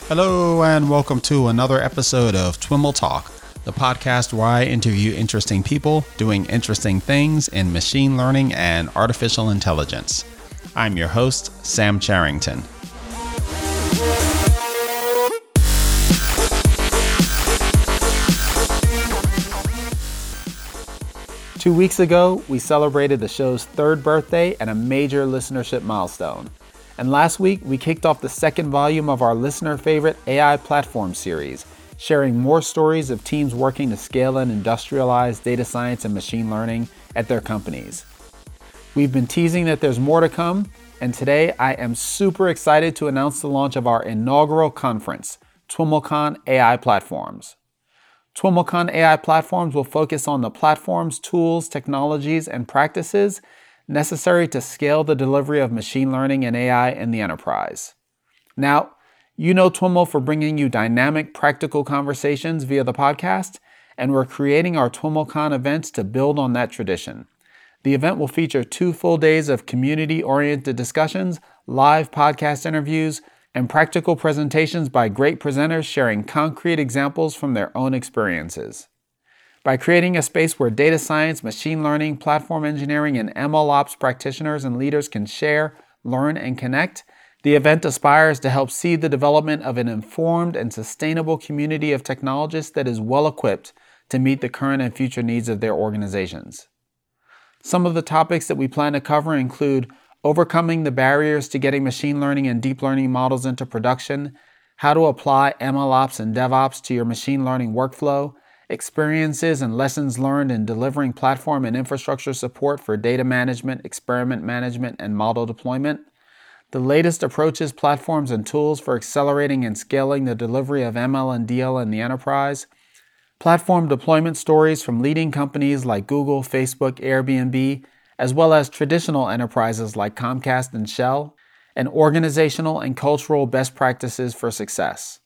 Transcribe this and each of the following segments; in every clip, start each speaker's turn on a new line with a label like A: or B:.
A: Hello and welcome to another episode of TWIML Talk, the podcast where I interview interesting people doing interesting things in machine learning and artificial intelligence. I'm your host, Sam Charrington. Two weeks ago, we celebrated the show's third birthday and a major listenership milestone. And last week, we kicked off the second volume of our listener favorite AI platform series, sharing more stories of teams working to scale and industrialize data science and machine learning at their companies. We've been teasing that there's more to come, and today I am super excited to announce the launch of our inaugural conference, TWIMLcon AI Platforms. TWIMLcon AI Platforms will focus on the platforms, tools, technologies, and practices necessary to scale the delivery of machine learning and AI in the enterprise. Now, you know TWIML for bringing you dynamic, practical conversations via the podcast, and we're creating our TWIMLcon events to build on that tradition. The event will feature 2 full days of community-oriented discussions, live podcast interviews, and practical presentations by great presenters sharing concrete examples from their own experiences. By creating a space where data science, machine learning, platform engineering, and MLOps practitioners and leaders can share, learn, and connect, the event aspires to help seed the development of an informed and sustainable community of technologists that is well-equipped to meet the current and future needs of their organizations. Some of the topics that we plan to cover include overcoming the barriers to getting machine learning and deep learning models into production, how to apply MLOps and DevOps to your machine learning workflow, experiences and lessons learned in delivering platform and infrastructure support for data management, experiment management, and model deployment, the latest approaches, platforms, and tools for accelerating and scaling the delivery of ML and DL in the enterprise, platform deployment stories from leading companies like Google, Facebook, Airbnb, as well as traditional enterprises like Comcast and Shell, and organizational and cultural best practices for success.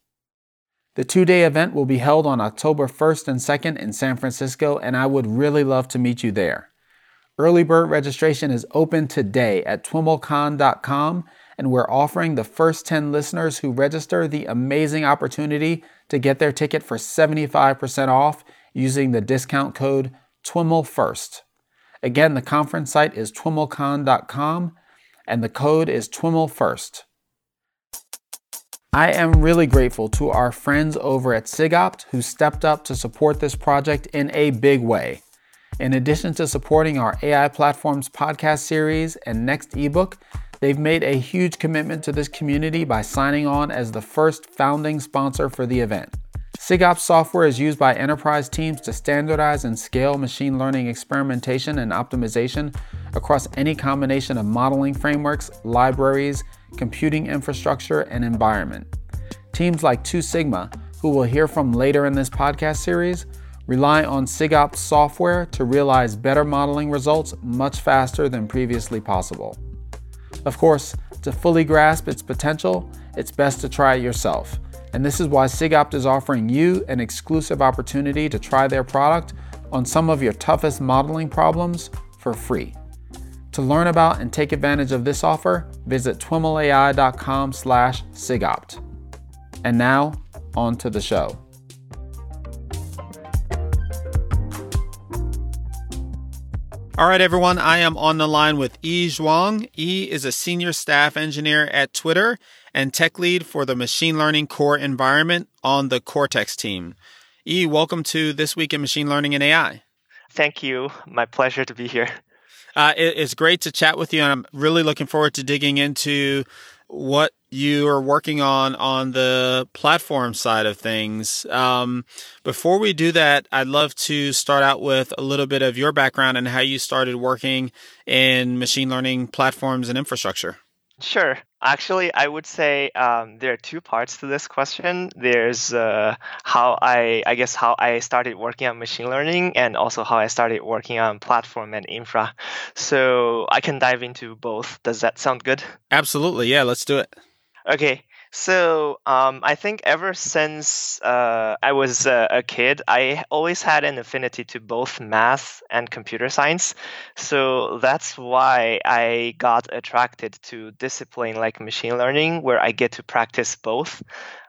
A: The 2-day event will be held on October 1st and 2nd in San Francisco, and I would really love to meet you there. Early bird registration is open today at twimlcon.com, and we're offering the first 10 listeners who register the amazing opportunity to get their ticket for 75% off using the discount code TWIMLFirst. Again, the conference site is twimlcon.com, and the code is TWIMLFirst. I am really grateful to our friends over at SIGOPT who stepped up to support this project in a big way. In addition to supporting our AI Platforms podcast series and next ebook, they've made a huge commitment to this community by signing on as the first founding sponsor for the event. SIGOPT software is used by enterprise teams to standardize and scale machine learning experimentation and optimization across any combination of modeling frameworks, libraries, computing infrastructure, and environment. Teams like 2 Sigma, who we'll hear from later in this podcast series, rely on SIGOPT software to realize better modeling results much faster than previously possible. Of course, to fully grasp its potential, it's best to try it yourself. And this is why SIGOPT is offering you an exclusive opportunity to try their product on some of your toughest modeling problems for free. To learn about and take advantage of this offer, visit twimlai.com/SIGOPT. And now, on to the show. All right, everyone, I am on the line with Yi Zhuang. Yi is a senior staff engineer at Twitter and tech lead for the machine learning core environment on the Cortex team. Yi, welcome to This Week in Machine Learning and AI.
B: Thank you. My pleasure to be here.
A: It's great to chat with you, and I'm really looking forward to digging into what you are working on the platform side of things. Before we do that, I'd love to start out with a little bit of your background and how you started working in machine learning platforms and infrastructure.
B: Sure. Actually, I would say there are 2 parts to this question. There's how I started working on machine learning, and also how I started working on platform and infra. So I can dive into both. Does that sound good?
A: Absolutely. Yeah, let's do it.
B: Okay. So I think ever since I was a kid, I always had an affinity to both math and computer science. So that's why I got attracted to discipline like machine learning, where I get to practice both.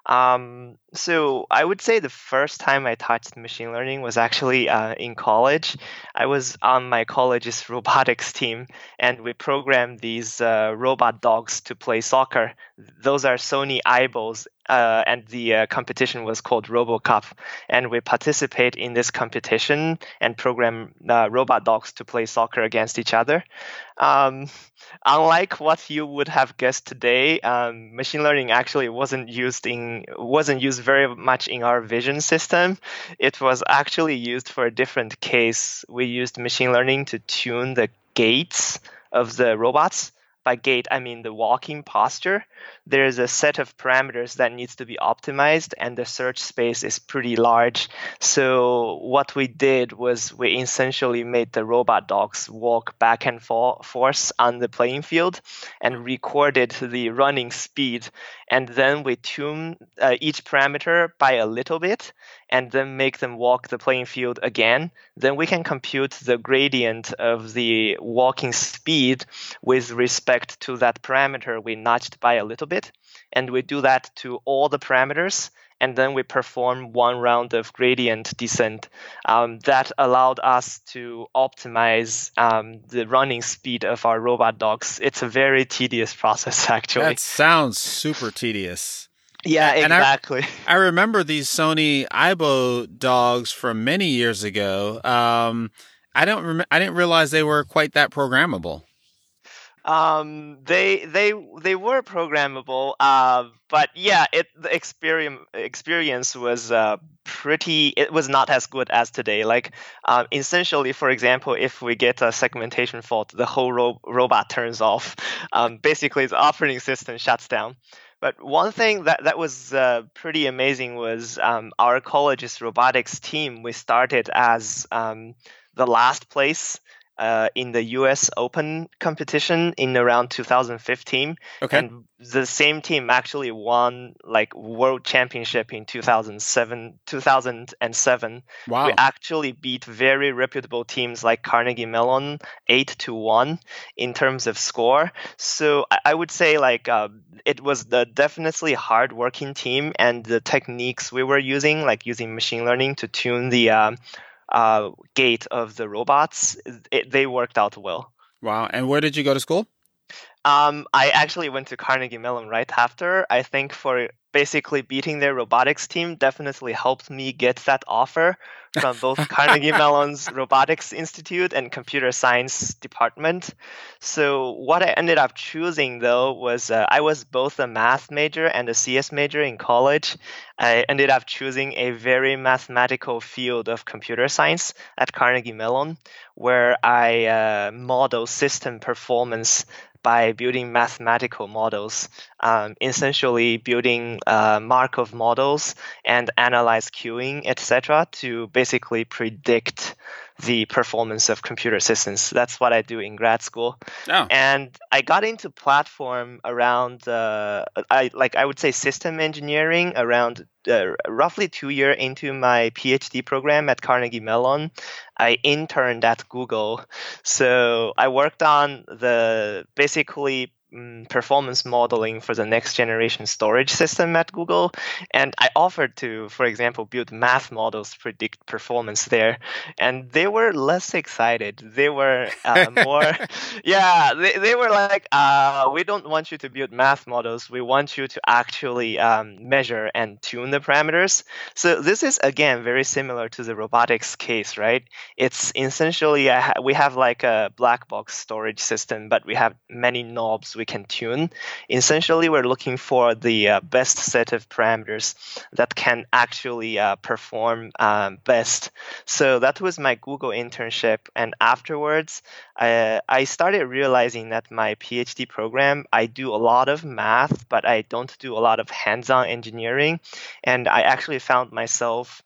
B: So I would say the first time I touched machine learning was actually in college. I was on my college's robotics team, and we programmed these robot dogs to play soccer. Those are Sony eyeballs, and the competition was called RoboCup. And we participate in this competition and program robot dogs to play soccer against each other. Um, Unlike what you would have guessed today, machine learning actually wasn't used very much in our vision system. It was actually used for a different case. We used machine learning to tune the gaits of the robots. By gait, I mean the walking posture. There's a set of parameters that needs to be optimized, and the search space is pretty large. So what we did was we essentially made the robot dogs walk back and forth on the playing field and recorded the running speed. And then we tune each parameter by a little bit and then make them walk the playing field again. Then we can compute the gradient of the walking speed with respect to that parameter we nudged by a little bit. And we do that to all the parameters. And then we perform one round of gradient descent that allowed us to optimize the running speed of our robot dogs. It's a very tedious process, actually.
A: That sounds super tedious.
B: Yeah,
A: And
B: exactly.
A: I remember these Sony Aibo dogs from many years ago. I didn't realize they were quite that programmable.
B: They were programmable, but yeah, the experience was pretty. It was not as good as today. Like, essentially, for example, if we get a segmentation fault, the whole robot turns off. Basically, the operating system shuts down. But one thing that was pretty amazing was our college's robotics team. We started as the last place in the US Open competition in around 2015.
A: Okay.
B: And the same team actually won like world championship in 2007.
A: Wow.
B: We actually beat very reputable teams like Carnegie Mellon 8-1 in terms of score. So I would say like it was the definitely hard working team, and the techniques we were using, like using machine learning to tune the gait of the robots, they worked out well.
A: Wow. And where did you go to school?
B: I actually went to Carnegie Mellon right after. I think for basically beating their robotics team definitely helped me get that offer from both Carnegie Mellon's Robotics Institute and Computer Science Department. So what I ended up choosing, though, was I was both a math major and a CS major in college. I ended up choosing a very mathematical field of computer science at Carnegie Mellon, where I model system performance by building mathematical models, essentially building Markov models and analyze queuing, etc., to basically predict the performance of computer systems. That's what I do in grad school.
A: Oh.
B: And I got into platform around, I would say system engineering around roughly 2 years into my PhD program at Carnegie Mellon. I interned at Google. So I worked on the basically performance modeling for the next generation storage system at Google. And I offered to, for example, build math models to predict performance there. And they were less excited. They were more, yeah, they were like, we don't want you to build math models. We want you to actually measure and tune the parameters. So this is, again, very similar to the robotics case, right? It's essentially, we have like a black box storage system, but we have many knobs we can tune. Essentially, we're looking for the best set of parameters that can actually perform best. So that was my Google internship. And afterwards, I started realizing that my PhD program, I do a lot of math, but I don't do a lot of hands-on engineering. And I actually found myself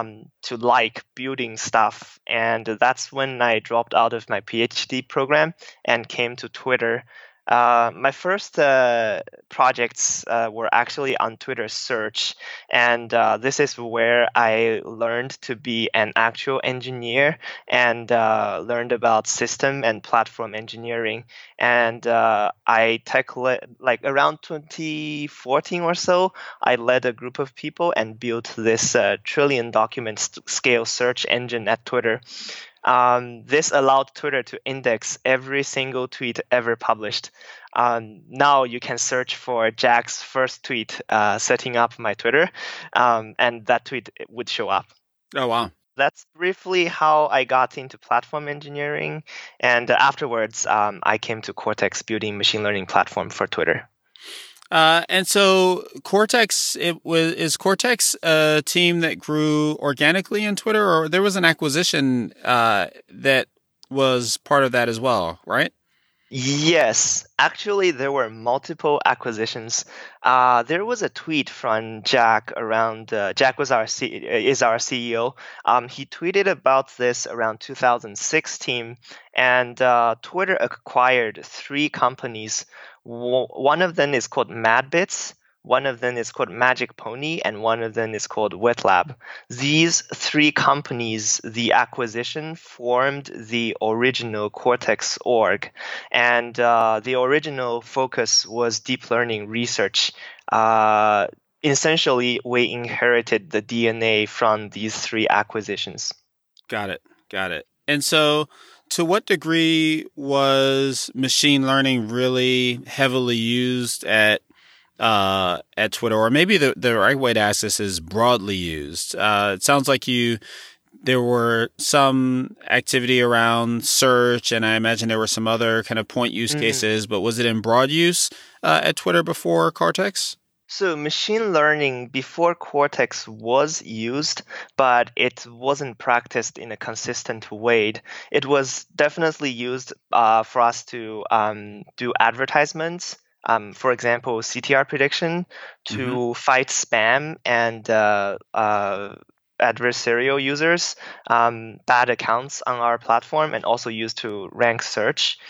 B: to like building stuff. And that's when I dropped out of my PhD program and came to Twitter. My first projects were actually on Twitter search, and this is where I learned to be an actual engineer and learned about system and platform engineering. And I like around 2014 or so, I led a group of people and built this trillion document scale search engine at Twitter. This allowed Twitter to index every single tweet ever published. Now you can search for Jack's first tweet setting up my Twitter, and that tweet would show up.
A: Oh, wow.
B: That's briefly how I got into platform engineering. And afterwards, I came to Cortex building machine learning platform for Twitter.
A: And so Cortex, is Cortex a team that grew organically in Twitter, or there was an acquisition that was part of that as well, right?
B: Yes, actually, there were multiple acquisitions. There was a tweet from Jack around. Jack was is our CEO. He tweeted about this around 2016, and Twitter acquired three companies. One of them is called MadBits. One of them is called Magic Pony, and one of them is called WetLab. These three companies, the acquisition formed the original Cortex org, and the original focus was deep learning research. Essentially, we inherited the DNA from these three acquisitions.
A: Got it. And so, to what degree was machine learning really heavily used at Twitter, or maybe the right way to ask this is broadly used? It sounds like there were some activity around search, and I imagine there were some other kind of point use cases, but was it in broad use at Twitter before Cortex?
B: So machine learning before Cortex was used, but it wasn't practiced in a consistent way. It was definitely used for us to do advertisements. For example, CTR prediction to fight spam and adversarial users, bad accounts on our platform, and also used to rank search.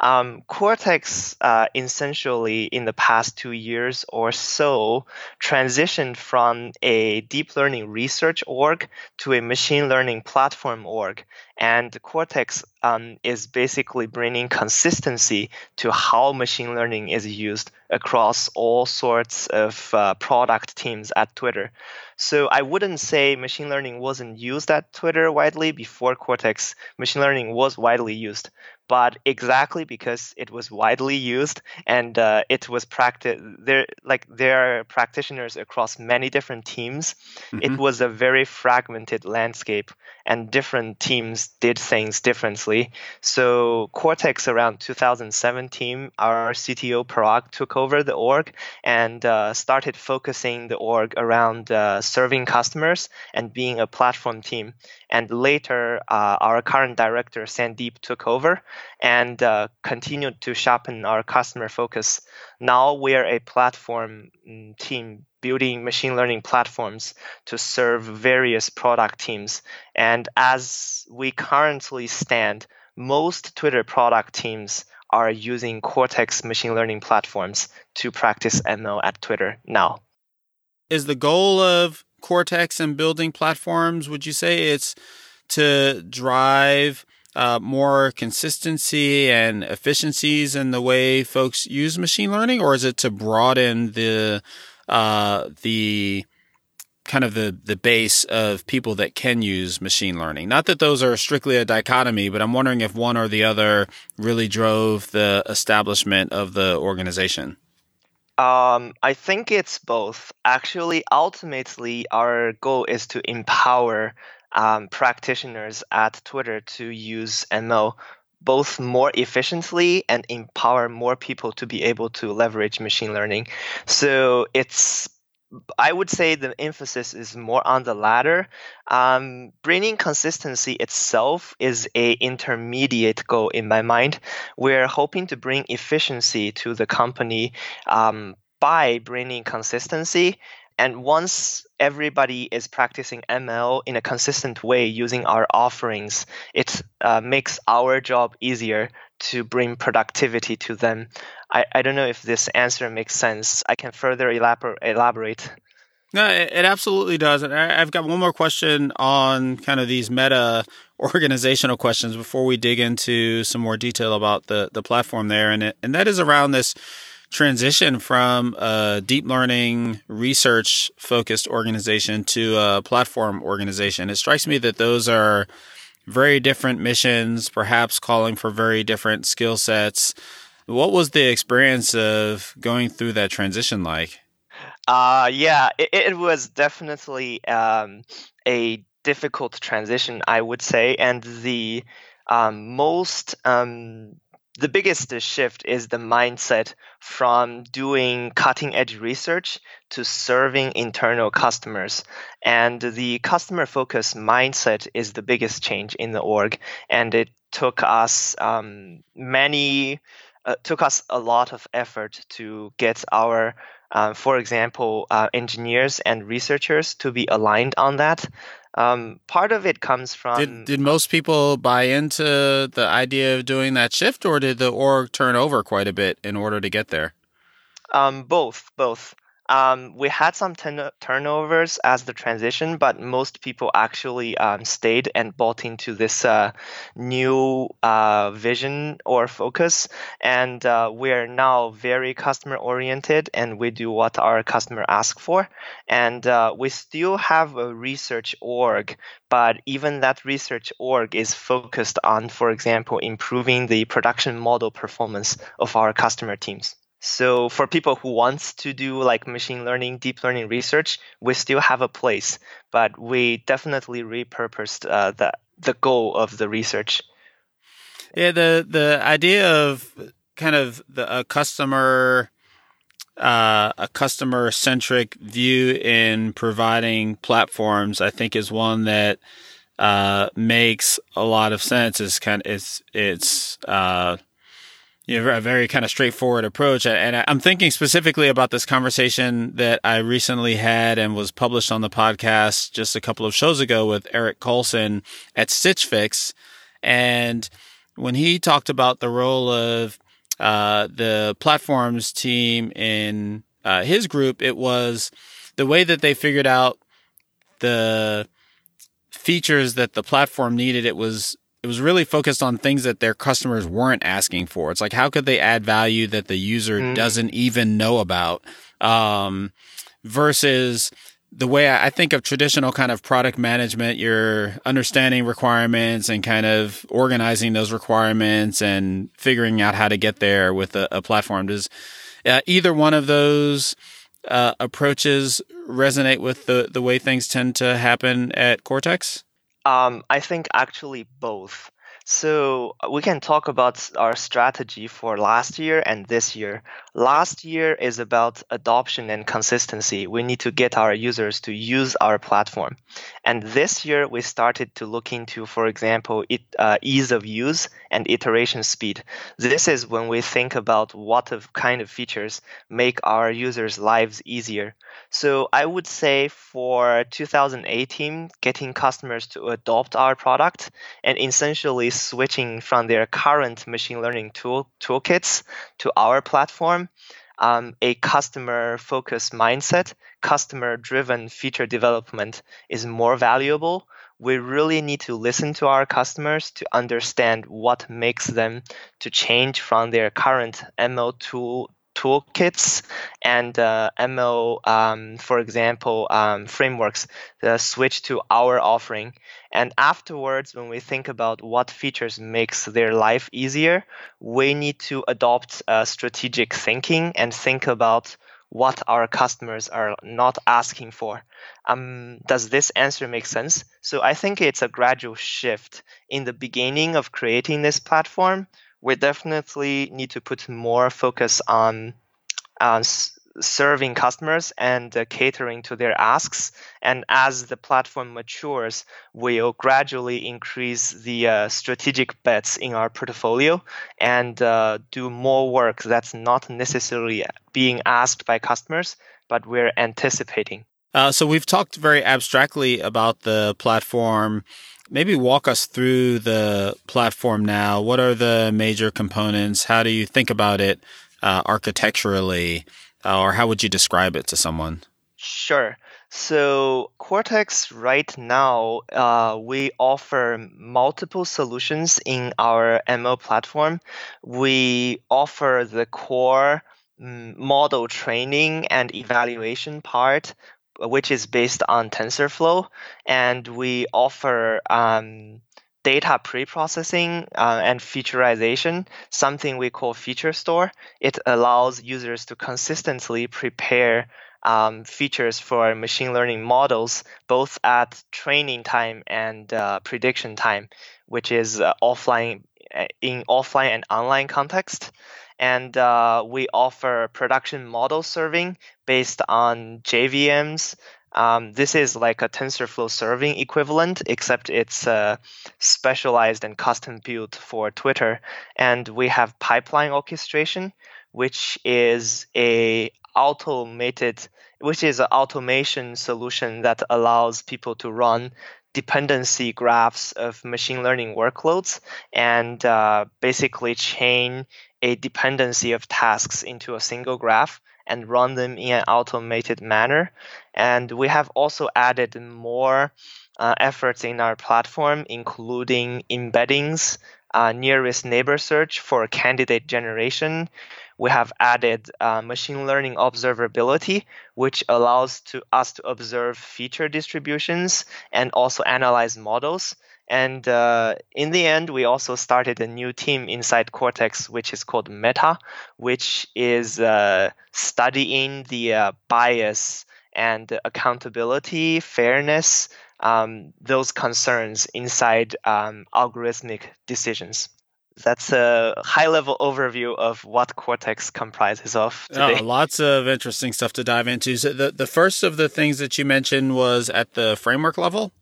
B: Cortex essentially in the past 2 years or so transitioned from a deep learning research org to a machine learning platform org. And Cortex is basically bringing consistency to how machine learning is used across all sorts of product teams at Twitter. So I wouldn't say machine learning wasn't used at Twitter widely before Cortex. Machine learning was widely used. But exactly because it was widely used and it was practiced, there are practitioners across many different teams. It was a very fragmented landscape, and different teams did things differently. So Cortex around 2017, our CTO Parag took over the org and started focusing the org around serving customers and being a platform team. And later, our current director, Sandeep, took over and continued to sharpen our customer focus. Now we're a platform team building machine learning platforms to serve various product teams. And as we currently stand, most Twitter product teams are using Cortex machine learning platforms to practice ML at Twitter now.
A: Is the goal of Cortex and building platforms, would you say it's to drive more consistency and efficiencies in the way folks use machine learning, or is it to broaden the kind of the base of people that can use machine learning? Not that those are strictly a dichotomy, but I'm wondering if one or the other really drove the establishment of the organization.
B: I think it's both. Actually, ultimately, our goal is to empower practitioners at Twitter to use ML both more efficiently and empower more people to be able to leverage machine learning. So I would say the emphasis is more on the latter. Bringing consistency itself is an intermediate goal in my mind. We're hoping to bring efficiency to the company by bringing consistency. And once everybody is practicing ML in a consistent way using our offerings, it makes our job easier to bring productivity to them. I don't know if this answer makes sense. I can further elaborate.
A: No, it absolutely does. And I've got one more question on kind of these meta organizational questions before we dig into some more detail about the platform there. And that is around this transition from a deep learning research focused organization to a platform organization. It strikes me that those are very different missions, perhaps calling for very different skill sets. What was the experience of going through that transition like?
B: Yeah, it was definitely a difficult transition, I would say, and most the biggest shift is the mindset from doing cutting edge research to serving internal customers. And the customer focused mindset is the biggest change in the org. And it took us took us a lot of effort to get our for example, engineers and researchers to be aligned on that. Part of it comes from
A: Did most people buy into the idea of doing that shift, or did the org turn over quite a bit in order to get there?
B: Both. We had some turnovers as the transition, but most people actually stayed and bought into this new vision or focus. And we're now very customer oriented, and we do what our customer asks for. And we still have a research org, but even that research org is focused on, for example, improving the production model performance of our customer teams. So for people who wants to do like machine learning, deep learning research, we still have a place, but we definitely repurposed the goal of the research.
A: Yeah, the idea of kind of a customer centric view in providing platforms, I think, is one that makes a lot of sense. It's a very kind of straightforward approach. And I'm thinking specifically about this conversation that I recently had and was published on the podcast just a couple of shows ago with Eric Colson at Stitch Fix. And when he talked about the role of the platforms team in his group, it was the way that they figured out the features that the platform needed. It was really focused on things that their customers weren't asking for. It's like, how could they add value that the user doesn't even know about? Versus the way I think of traditional kind of product management, you're understanding requirements and kind of organizing those requirements and figuring out how to get there with a platform. Does either one of those approaches resonate with the way things tend to happen at Cortex?
B: I think actually both. So we can talk about our strategy for last year and this year. Last year is about adoption and consistency. We need to get our users to use our platform. And this year we started to look into, for example, ease of use and iteration speed. This is when we think about what kind of features make our users' lives easier. So I would say for 2018, getting customers to adopt our product and essentially switching from their current machine learning toolkits to our platform, a customer-focused mindset, customer-driven feature development is more valuable. We really need to listen to our customers to understand what makes them to change from their current ML toolkits and ML, for example, frameworks, switch to our offering. And afterwards, when we think about what features makes their life easier, we need to adopt strategic thinking and think about what our customers are not asking for. Does this answer make sense? So I think it's a gradual shift. In the beginning of creating this platform, we definitely need to put more focus on serving customers and catering to their asks. And as the platform matures, we'll gradually increase the strategic bets in our portfolio and do more work that's not necessarily being asked by customers, but we're anticipating.
A: So we've talked very abstractly about the platform. Maybe walk us through the platform now. What are the major components? How do you think about it architecturally? Or how would you describe it to someone?
B: Sure. So Cortex right now, we offer multiple solutions in our ML platform. We offer the core model training and evaluation part, which is based on TensorFlow, and we offer data preprocessing and featureization, something we call Feature Store. It allows users to consistently prepare features for machine learning models, both at training time and prediction time, which is offline in offline and online context. And we offer production model serving based on JVMs. This is like a TensorFlow serving equivalent, except it's specialized and custom built for Twitter. And we have pipeline orchestration, which is an automation solution that allows people to run dependency graphs of machine learning workloads and basically chain a dependency of tasks into a single graph and run them in an automated manner. And we have also added more efforts in our platform, including embeddings, nearest neighbor search for candidate generation. We have added machine learning observability, which allows us to observe feature distributions and also analyze models. And in the end, we also started a new team inside Cortex, which is called Meta, which is studying the bias and accountability, fairness, those concerns inside algorithmic decisions. That's a high-level overview of what Cortex comprises of today.
A: Lots of interesting stuff to dive into. So the first of the things that you mentioned was at the framework level?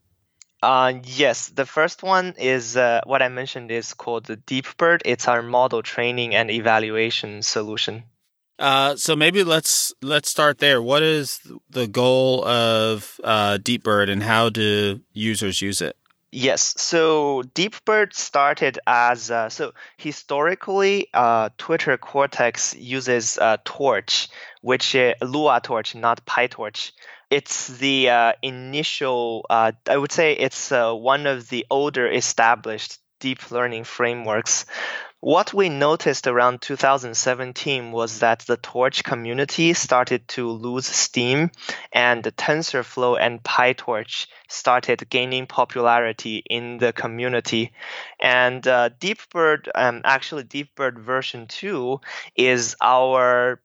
B: Yes, the first one is what I mentioned is called the DeepBird. It's our model training and evaluation solution.
A: So maybe let's start there. What is the goal of DeepBird and how do users use it?
B: Yes, so DeepBird started as so historically, Twitter Cortex uses Torch, which Lua Torch, not PyTorch. It's the initial. I would say it's one of the older established deep learning frameworks. What we noticed around 2017 was that the Torch community started to lose steam, and TensorFlow and PyTorch started gaining popularity in the community. And DeepBird, actually DeepBird version 2 is our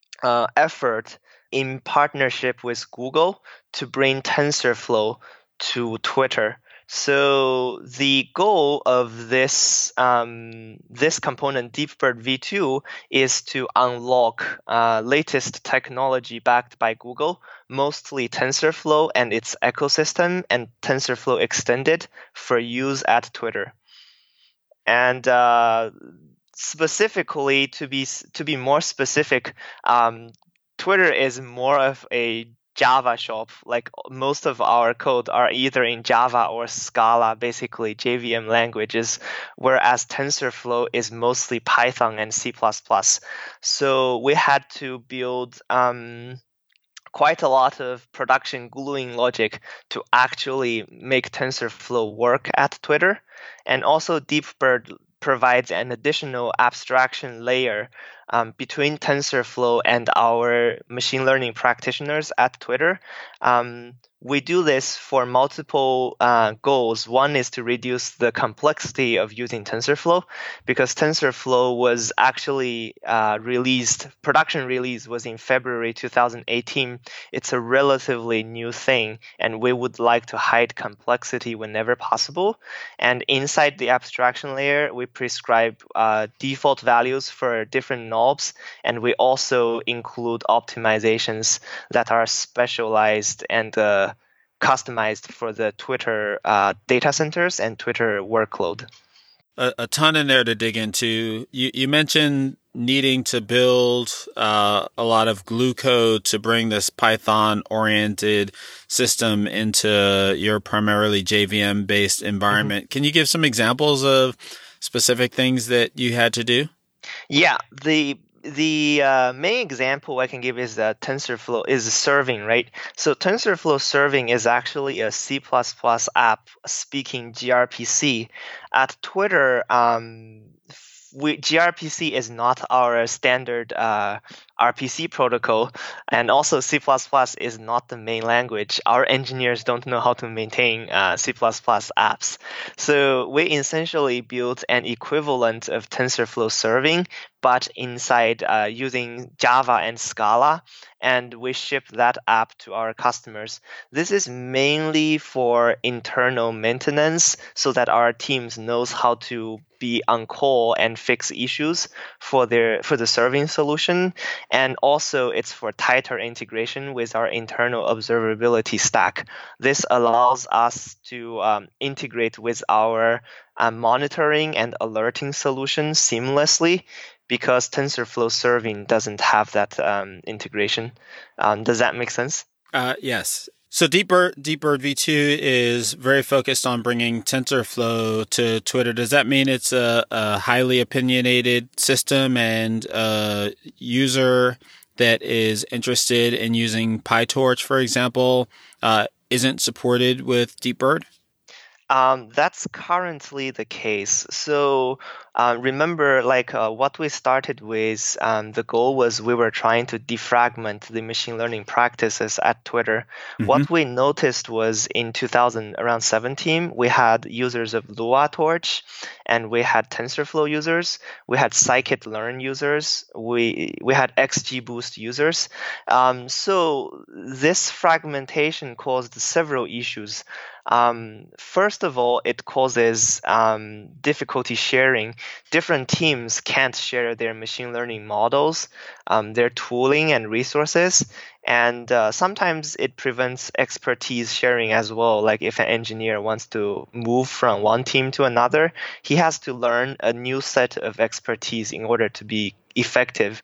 B: effort in partnership with Google to bring TensorFlow to Twitter. So the goal of this component, DeepBird v2, is to unlock latest technology backed by Google, mostly TensorFlow and its ecosystem, and TensorFlow extended for use at Twitter. And specifically, to be more specific, Twitter is more of a Java shop. Like most of our code are either in Java or Scala, basically JVM languages, whereas TensorFlow is mostly Python and C++. So we had to build quite a lot of production gluing logic to actually make TensorFlow work at Twitter. And also DeepBird provides an additional abstraction layer between TensorFlow and our machine learning practitioners at Twitter. We do this for multiple goals. One is to reduce the complexity of using TensorFlow, because TensorFlow was actually production release was in February 2018. It's a relatively new thing, and we would like to hide complexity whenever possible. And inside the abstraction layer, we prescribe default values for different knobs, and we also include optimizations that are specialized and customized for the Twitter data centers and Twitter workload.
A: A ton in there to dig into. You mentioned needing to build a lot of glue code to bring this Python-oriented system into your primarily JVM-based environment. Can you give some examples of specific things that you had to do?
B: Yeah, the main example I can give is TensorFlow is serving, right? So TensorFlow serving is actually a C++ app speaking gRPC. At Twitter, gRPC is not our standard RPC protocol, and also C++ is not the main language. Our engineers don't know how to maintain C++ apps. So we essentially built an equivalent of TensorFlow serving, but inside using Java and Scala, and we ship that app to our customers. This is mainly for internal maintenance so that our teams knows how to be on call and fix issues for the serving solution. And also it's for tighter integration with our internal observability stack. This allows us to integrate with our monitoring and alerting solutions seamlessly, because TensorFlow serving doesn't have that integration. Does that make sense?
A: Yes. So DeepBird V2 is very focused on bringing TensorFlow to Twitter. Does that mean it's a highly opinionated system, and a user that is interested in using PyTorch, for example, isn't supported with DeepBird?
B: That's currently the case. So remember, what we started with, the goal was we were trying to defragment the machine learning practices at Twitter. Mm-hmm. What we noticed was in 2017, we had users of Lua Torch, and we had TensorFlow users, we had scikit-learn users, we had XGBoost users. So this fragmentation caused several issues. First of all, it causes difficulty sharing. Different teams can't share their machine learning models, their tooling and resources, and sometimes it prevents expertise sharing as well. Like if an engineer wants to move from one team to another, he has to learn a new set of expertise in order to be effective.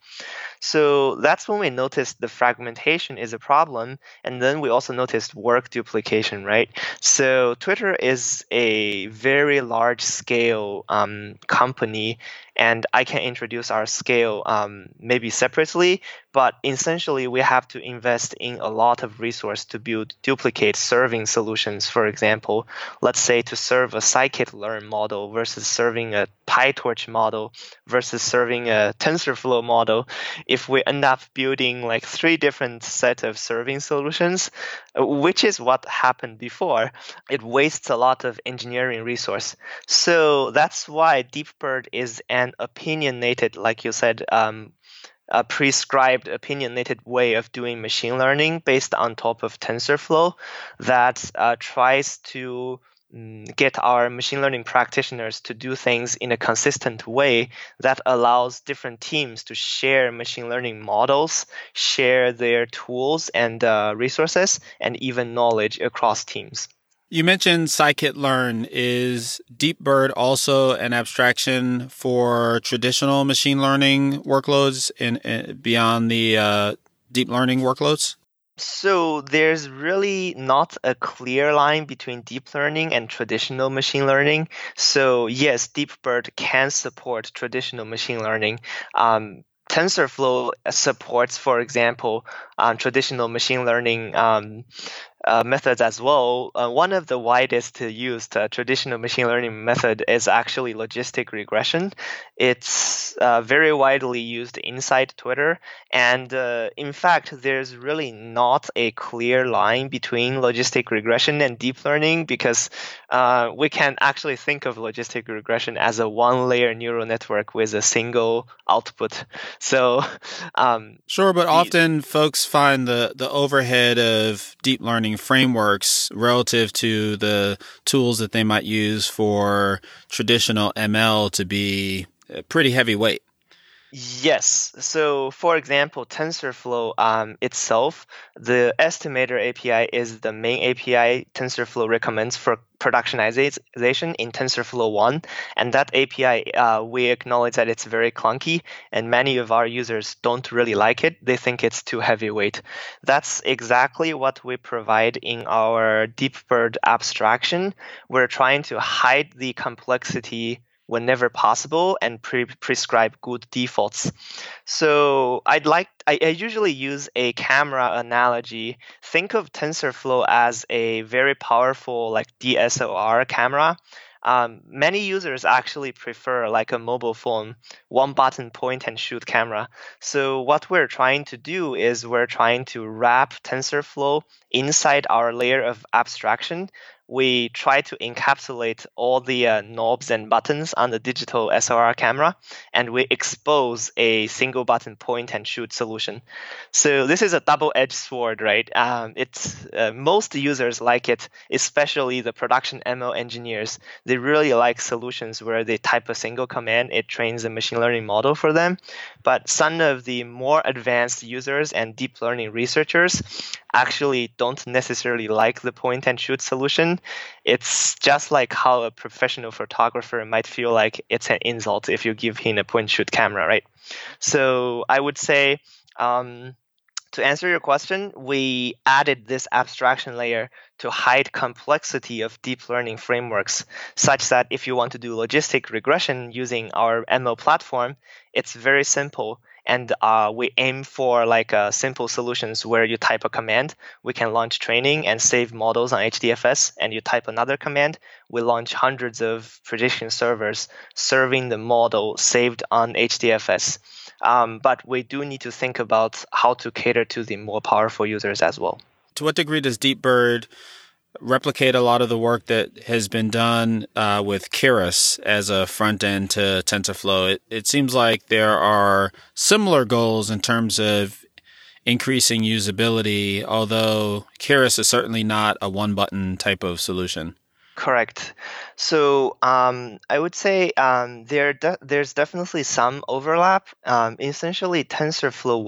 B: So that's when we noticed the fragmentation is a problem. And then we also noticed work duplication, right? So Twitter is a very large scale company, and I can introduce our scale maybe separately, but essentially we have to invest in a lot of resource to build duplicate serving solutions. For example, let's say to serve a scikit-learn model versus serving a PyTorch model versus serving a TensorFlow model. If we end up building like 3 different set of serving solutions, which is what happened before, it wastes a lot of engineering resource. So that's why DeepBird is an opinionated, like you said, a prescribed opinionated way of doing machine learning based on top of TensorFlow that tries to get our machine learning practitioners to do things in a consistent way that allows different teams to share machine learning models, share their tools and resources, and even knowledge across teams.
A: You mentioned scikit-learn. Is DeepBird also an abstraction for traditional machine learning workloads beyond the deep learning workloads?
B: So there's really not a clear line between deep learning and traditional machine learning. So yes, DeepBird can support traditional machine learning. TensorFlow supports, for example, traditional machine learning methods as well. One of the widest used traditional machine learning method is actually logistic regression. It's very widely used inside Twitter. And in fact, there's really not a clear line between logistic regression and deep learning, because we can actually think of logistic regression as a one-layer neural network with a single output. So
A: sure, but often folks find the overhead of deep learning frameworks relative to the tools that they might use for traditional ML to be pretty heavyweight.
B: Yes. So, for example, TensorFlow itself, the estimator API is the main API TensorFlow recommends for productionization in TensorFlow 1. And that API, we acknowledge that it's very clunky, and many of our users don't really like it. They think it's too heavyweight. That's exactly what we provide in our DeepBird abstraction. We're trying to hide the complexity whenever possible and prescribe good defaults. So I usually use a camera analogy. Think of TensorFlow as a very powerful like DSLR camera. Many users actually prefer like a mobile phone, one button point and shoot camera. So what we're trying to do is we're trying to wrap TensorFlow inside our layer of abstraction. We try to encapsulate all the knobs and buttons on the digital SLR camera, and we expose a single button point and shoot solution. So this is a double-edged sword, right? It's most users like it, especially the production ML engineers. They really like solutions where they type a single command, it trains a machine learning model for them. But some of the more advanced users and deep learning researchers actually don't necessarily like the point and shoot solution. It's just like how a professional photographer might feel like it's an insult if you give him a point and shoot camera, right? So I would say, to answer your question, we added this abstraction layer to hide complexity of deep learning frameworks, such that if you want to do logistic regression using our ML platform, it's very simple. And we aim for like simple solutions where you type a command, we can launch training and save models on HDFS, and you type another command, we launch hundreds of prediction servers serving the model saved on HDFS. But we do need to think about how to cater to the more powerful users as well.
A: To what degree does DeepBird replicate a lot of the work that has been done with Keras as a front end to TensorFlow? It seems like there are similar goals in terms of increasing usability, although Keras is certainly not a one-button type of solution.
B: Correct. So I would say there's definitely some overlap. Essentially, TensorFlow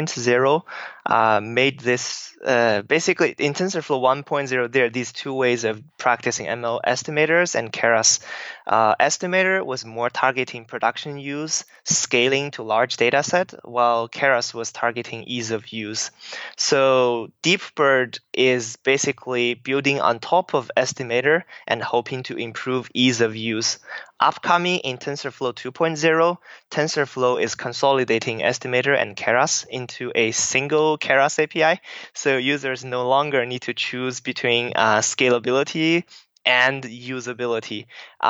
B: 1.0 made this basically in TensorFlow 1.0. There are these two ways of practicing ML: estimators and Keras. Estimator was more targeting production use, scaling to large data set, while Keras was targeting ease of use. So DeepBird is basically building on top of estimator and hoping to improve ease of use. Upcoming in TensorFlow 2.0, TensorFlow is consolidating estimator and Keras into a single Keras API, so users no longer need to choose between scalability and usability.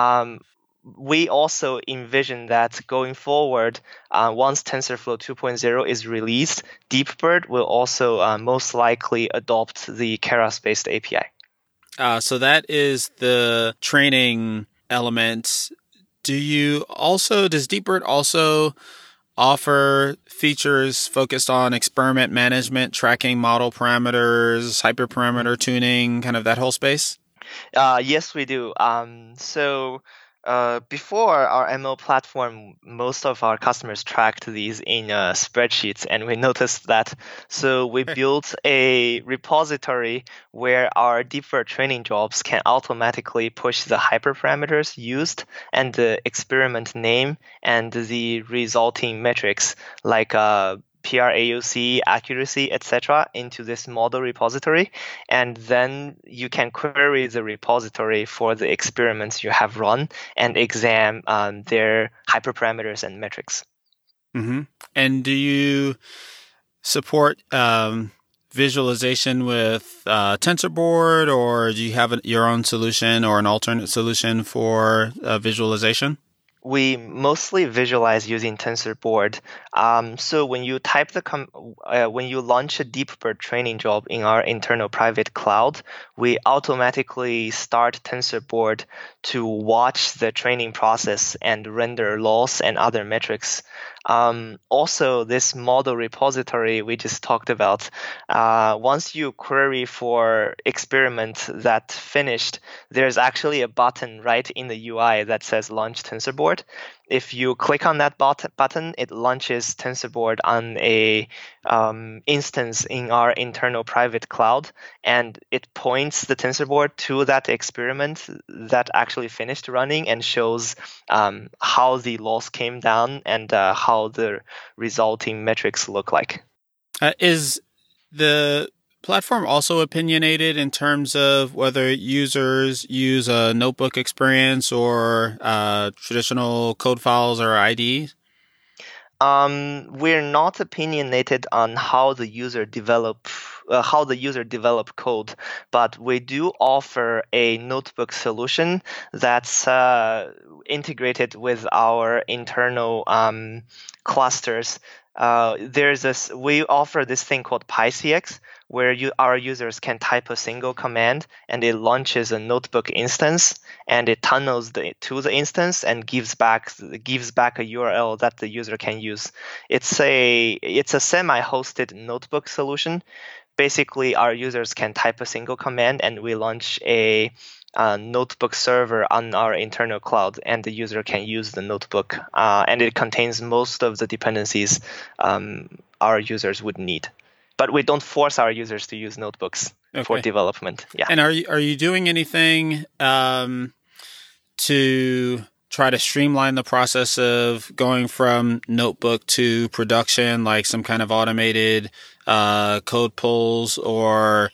B: We also envision that going forward, once TensorFlow 2.0 is released, DeepBird will also most likely adopt the Keras-based API.
A: So that is the training element. Does DeepBird also offer features focused on experiment management, tracking model parameters, hyperparameter tuning, kind of that whole space?
B: Yes, we do. Before our ML platform, most of our customers tracked these in spreadsheets, and we noticed that. So we built a repository where our DeepBird training jobs can automatically push the hyperparameters used and the experiment name and the resulting metrics like PRAUC, accuracy, etc. into this model repository, and then you can query the repository for the experiments you have run and examine their hyperparameters and metrics.
A: Mm-hmm. And do you support visualization with TensorBoard, or do you have your own solution or an alternate solution for visualization?
B: We mostly visualize using TensorBoard. So when you when you launch a DeepBird training job in our internal private cloud, we automatically start TensorBoard to watch the training process and render loss and other metrics. Also, this model repository we just talked about, once you query for experiment that finished, there's actually a button right in the UI that says launch TensorBoard. If you click on that button, it launches TensorBoard on a instance in our internal private cloud, and it points the TensorBoard to that experiment that actually finished running and shows how the loss came down and how the resulting metrics look like.
A: Is the platform also opinionated in terms of whether users use a notebook experience or traditional code files or IDEs?
B: We're not opinionated on how the user develop code, but we do offer a notebook solution that's integrated with our internal clusters. We offer this thing called PyCX, where our users can type a single command and it launches a notebook instance, and it tunnels to the instance and gives back a URL that the user can use. It's a semi-hosted notebook solution. Basically, our users can type a single command and we launch a notebook server on our internal cloud, and the user can use the notebook, and it contains most of the dependencies our users would need. But we don't force our users to use notebooks for development. Yeah.
A: And are you doing anything to try to streamline the process of going from notebook to production, like some kind of automated code pulls or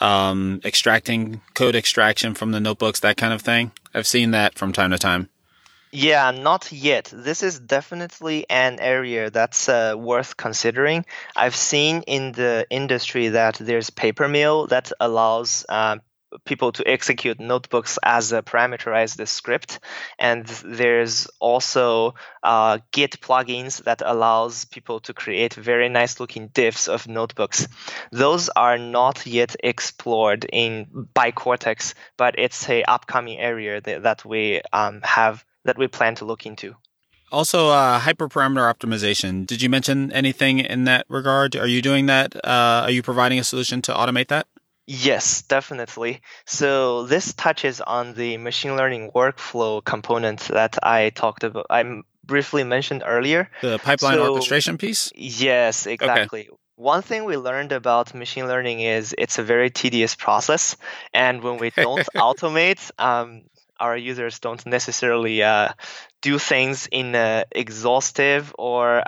A: code extraction from the notebooks, that kind of thing? I've seen that from time to time.
B: Yeah, not yet. This is definitely an area that's worth considering. I've seen in the industry that there's Papermill that allows people to execute notebooks as a parameterized script, and there's also Git plugins that allows people to create very nice looking diffs of notebooks. Those are not yet explored by Cortex, but it's a upcoming area that we plan to look into.
A: Also, hyperparameter optimization. Did you mention anything in that regard? Are you doing that? Are you providing a solution to automate that?
B: Yes, definitely. So this touches on the machine learning workflow component that I briefly mentioned earlier.
A: The pipeline orchestration piece?
B: Yes, exactly. Okay. One thing we learned about machine learning is it's a very tedious process, and when we don't automate, our users don't necessarily do things in an exhaustive or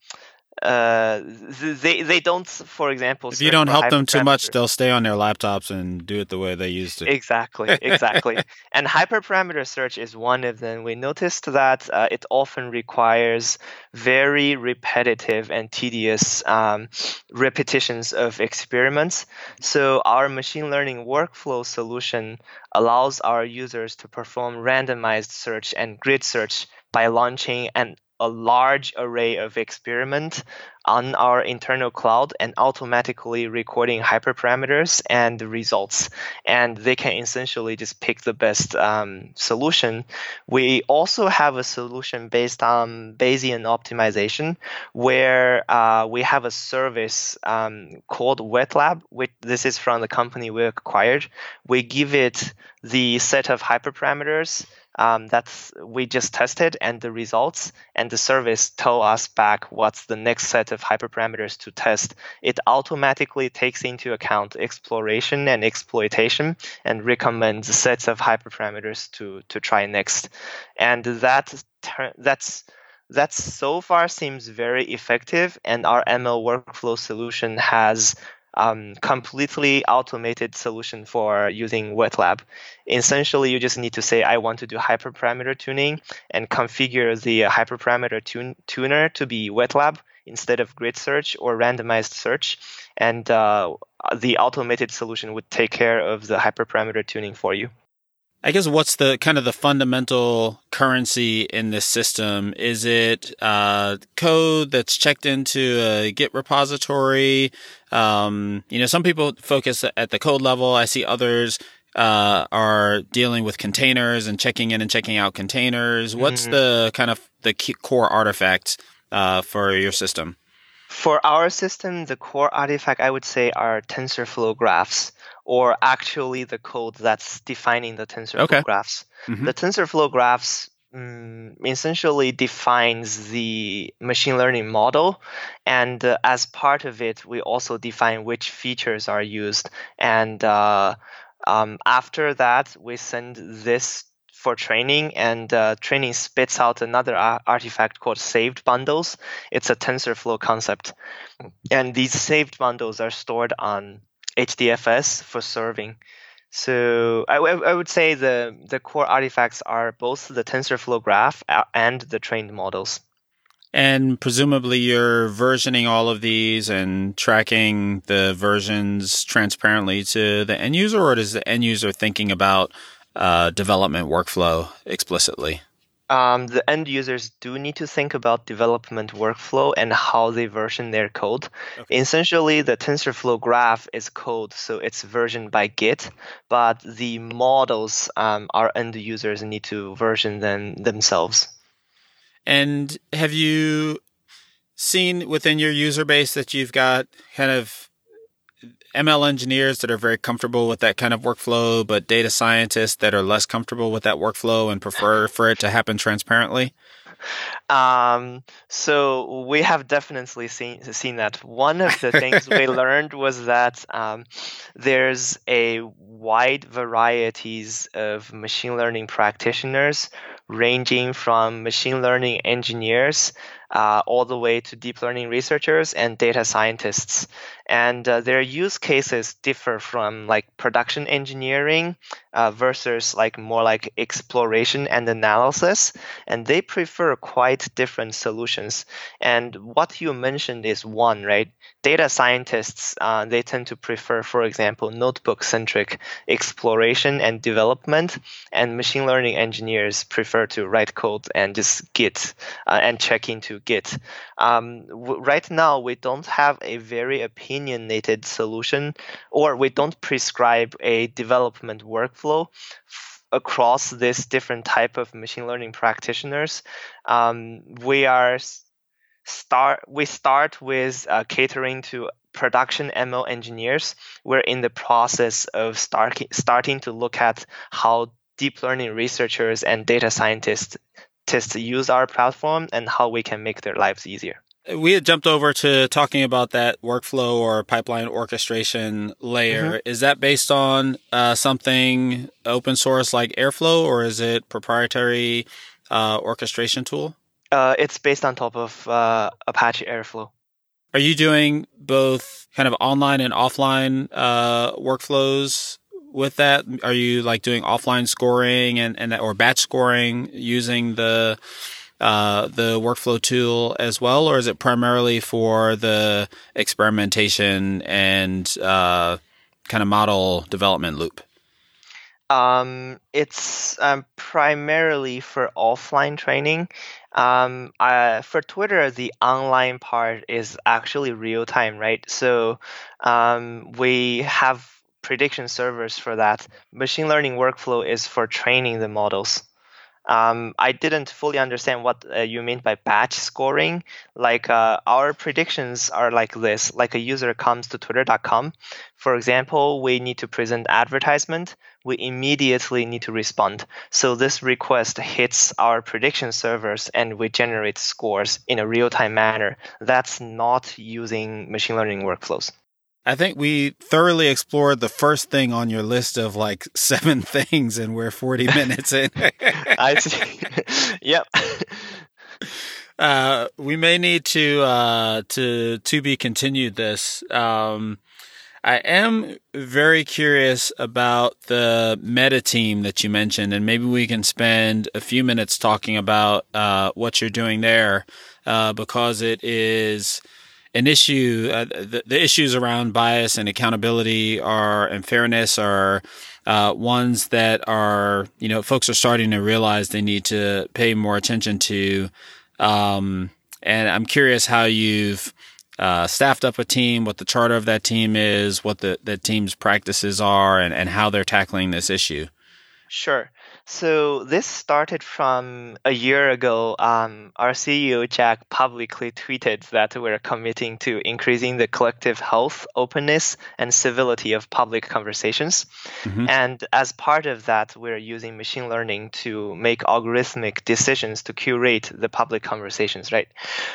B: they don't, for example,
A: if you don't help them too much, they'll stay on their laptops and do it the way they used to.
B: Exactly. And hyperparameter search is one of them. We noticed that it often requires very repetitive and tedious repetitions of experiments. So our machine learning workflow solution allows our users to perform randomized search and grid search by launching a large array of experiments on our internal cloud and automatically recording hyperparameters and the results. And they can essentially just pick the best solution. We also have a solution based on Bayesian optimization, where we have a service called WetLab. This is from the company we acquired. We give it the set of hyperparameters that we just tested and the results, and the service tell us back what's the next set of hyperparameters to test. It automatically takes into account exploration and exploitation and recommends sets of hyperparameters to try next. And that's so far seems very effective, and our ML workflow solution has completely automated solution for using WetLab. Essentially, you just need to say, I want to do hyperparameter tuning, and configure the hyperparameter tuner to be WetLab instead of grid search or randomized search. And the automated solution would take care of the hyperparameter tuning for you.
A: I guess what's the kind of the fundamental currency in this system? Is it code that's checked into a Git repository? Some people focus at the code level. I see others are dealing with containers and checking in and checking out containers. What's the kind of the key core artifact for your system?
B: For our system, the core artifact I would say are TensorFlow graphs, or actually the code that's defining the TensorFlow graphs. The TensorFlow graphs essentially defines the machine learning model, and as part of it, we also define which features are used. And after that, we send this for training, and training spits out another artifact called saved bundles. It's a TensorFlow concept. And these saved bundles are stored on HDFS for serving. So I would say the core artifacts are both the TensorFlow graph and the trained models.
A: And presumably you're versioning all of these and tracking the versions transparently to the end user, or is the end user thinking about development workflow explicitly?
B: The end users do need to think about development workflow and how they version their code. Essentially, the TensorFlow graph is code, so it's versioned by Git, but the models our end users need to version them themselves.
A: And have you seen within your user base that you've got kind of ML engineers that are very comfortable with that kind of workflow, but data scientists that are less comfortable with that workflow and prefer for it to happen transparently?
B: So we have definitely seen that. One of the things we learned was that there's a wide varieties of machine learning practitioners, ranging from machine learning engineers all the way to deep learning researchers and data scientists. And their use cases differ from like production engineering versus like more like exploration and analysis. And they prefer quite different solutions. And what you mentioned is one, right? Data scientists, they tend to prefer, for example, notebook-centric exploration and development. And machine learning engineers prefer to write code and just Git and check into Git. Right now, we don't have a very opinionated solution, or we don't prescribe a development workflow across this different type of machine learning practitioners. We start with catering to production ML engineers. We're in the process of starting to look at how deep learning researchers and data scientists use our platform and how we can make their lives easier.
A: We had jumped over to talking about that workflow or pipeline orchestration layer. Is that based on something open source like Airflow, or is it proprietary orchestration tool?
B: It's based on top of Apache Airflow.
A: Are you doing both kind of online and offline workflows with that? Are you like doing offline scoring and or batch scoring using the workflow tool as well, or is it primarily for the experimentation and kind of model development loop?
B: It's primarily for offline training. For Twitter, the online part is actually real time, right? So we have prediction servers for that. Machine learning workflow is for training the models. I didn't fully understand what you mean by batch scoring. Like our predictions are like this. Like a user comes to twitter.com. For example, we need to present advertisement. We immediately need to respond. So this request hits our prediction servers and we generate scores in a real-time manner. That's not using machine learning workflows.
A: I think we thoroughly explored the first thing on your list of like 7 things, and we're 40 minutes in.
B: I see. Yep.
A: We may need to be continued this. I am very curious about the meta team that you mentioned, and maybe we can spend a few minutes talking about what you're doing there, because it is an issue. The issues around bias and accountability and fairness are ones that are, folks are starting to realize they need to pay more attention to. And I'm curious how you've
C: staffed up a team, what the charter of that team is, what the team's practices are, and how they're tackling this issue?
B: Sure. So this started from a year ago. Our CEO, Jack, publicly tweeted that we're committing to increasing the collective health, openness, and civility of public conversations. And as part of that, we're using machine learning to make algorithmic decisions to curate the public conversations, right?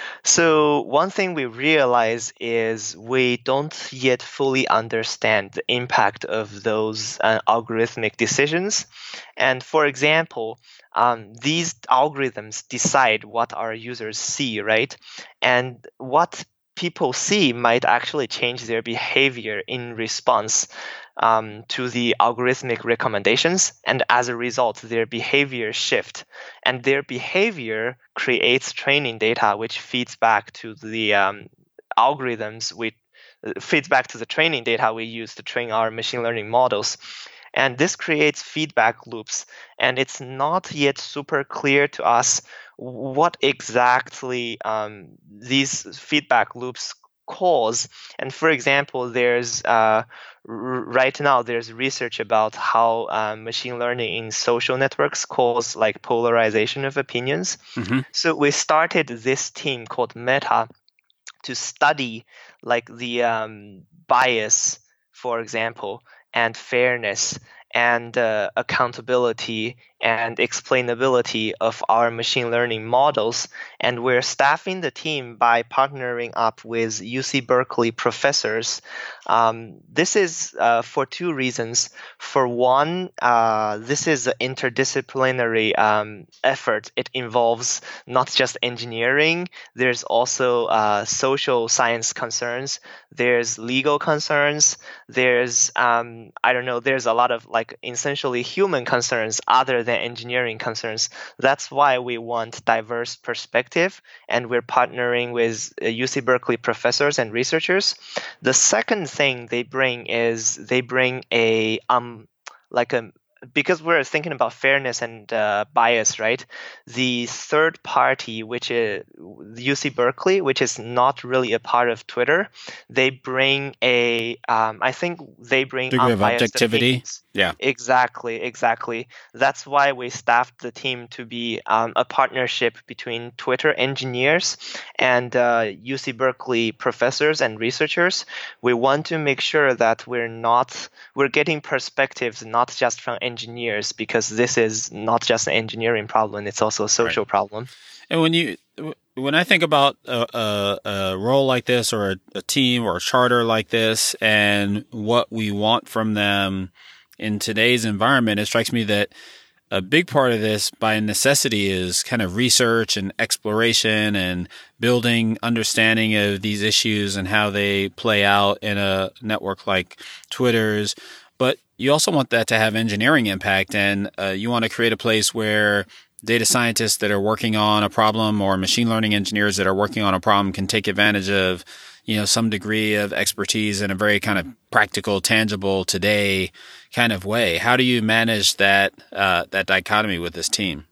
B: So one thing we realize is we don't yet fully understand the impact of those algorithmic decisions. And for example, these algorithms decide what our users see, right? And what people see might actually change their behavior in response to the algorithmic recommendations. And as a result, their behavior shift. And their behavior creates training data, which feeds back to the algorithms, feeds back to the training data we use to train our machine learning models. And this creates feedback loops. And it's not yet super clear to us what exactly these feedback loops cause. And for example, there's right now there's research about how machine learning in social networks cause like polarization of opinions. So we started this team called Meta to study like the bias, for example, and fairness and accountability and explainability of our machine learning models. And we're staffing the team by partnering up with UC Berkeley professors. This is for two reasons. For one, this is an interdisciplinary effort. It involves not just engineering. There's also social science concerns. There's legal concerns. There's, there's a lot of like essentially human concerns other than engineering concerns. That's why we want diverse perspective, and we're partnering with UC Berkeley professors and researchers. The second thing they bring is a because we're thinking about fairness and bias, right? The third party, which is UC Berkeley, which is not really a part of Twitter, they bring I think they bring
C: degree of objectivity.
B: Opinions.
C: Yeah,
B: exactly. That's why we staffed the team to be a partnership between Twitter engineers and UC Berkeley professors and researchers. We want to make sure that we're getting perspectives not just from engineers, because this is not just an engineering problem, it's also a social problem.
C: And when I think about a role like this, or a team or a charter like this, and what we want from them in today's environment, it strikes me that a big part of this by necessity is kind of research and exploration and building understanding of these issues and how they play out in a network like Twitter's. But you also want that to have engineering impact, and you want to create a place where data scientists that are working on a problem, or machine learning engineers that are working on a problem, can take advantage of, some degree of expertise in a very kind of practical, tangible, today kind of way. How do you manage that dichotomy with this team?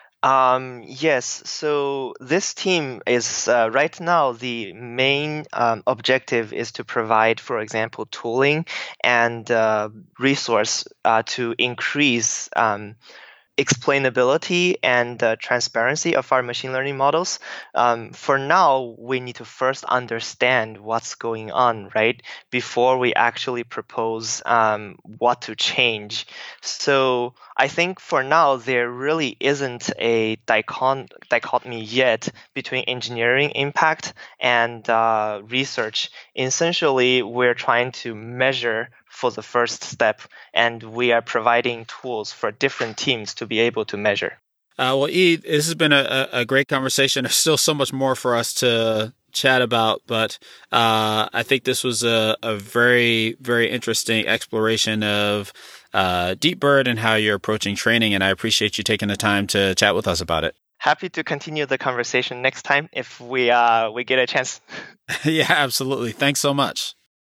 B: Yes. So this team is right now the main objective is to provide, for example, tooling and resource to increase explainability and transparency of our machine learning models. For now, we need to first understand what's going on, right, before we actually propose what to change. So I think for now, there really isn't a dichotomy yet between engineering impact and research. Essentially, we're trying to measure for the first step, and we are providing tools for different teams to be able to measure.
C: Well, Yi, this has been a great conversation. There's still so much more for us to chat about, but I think this was a very, very interesting exploration of DeepBird and how you're approaching training, and I appreciate you taking the time to chat with us about it.
B: Happy to continue the conversation next time if we get a chance.
C: Yeah, absolutely. Thanks so much.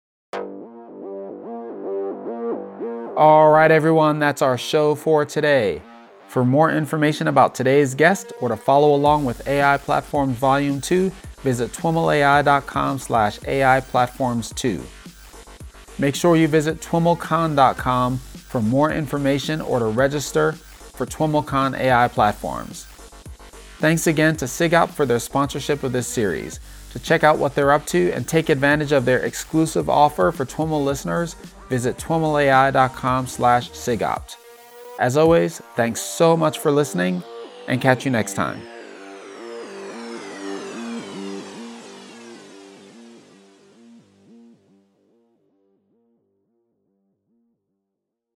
A: All right, everyone, that's our show for today. For more information about today's guest, or to follow along with AI Platforms Volume 2, visit twimlai.com/AI platforms 2. Make sure you visit twimlcon.com for more information or to register for TWIMLcon AI platforms. Thanks again to SIGOPT for their sponsorship of this series. To check out what they're up to and take advantage of their exclusive offer for TWIML listeners, visit twimlai.com/SIGOPT. As always, thanks so much for listening, and catch you next time.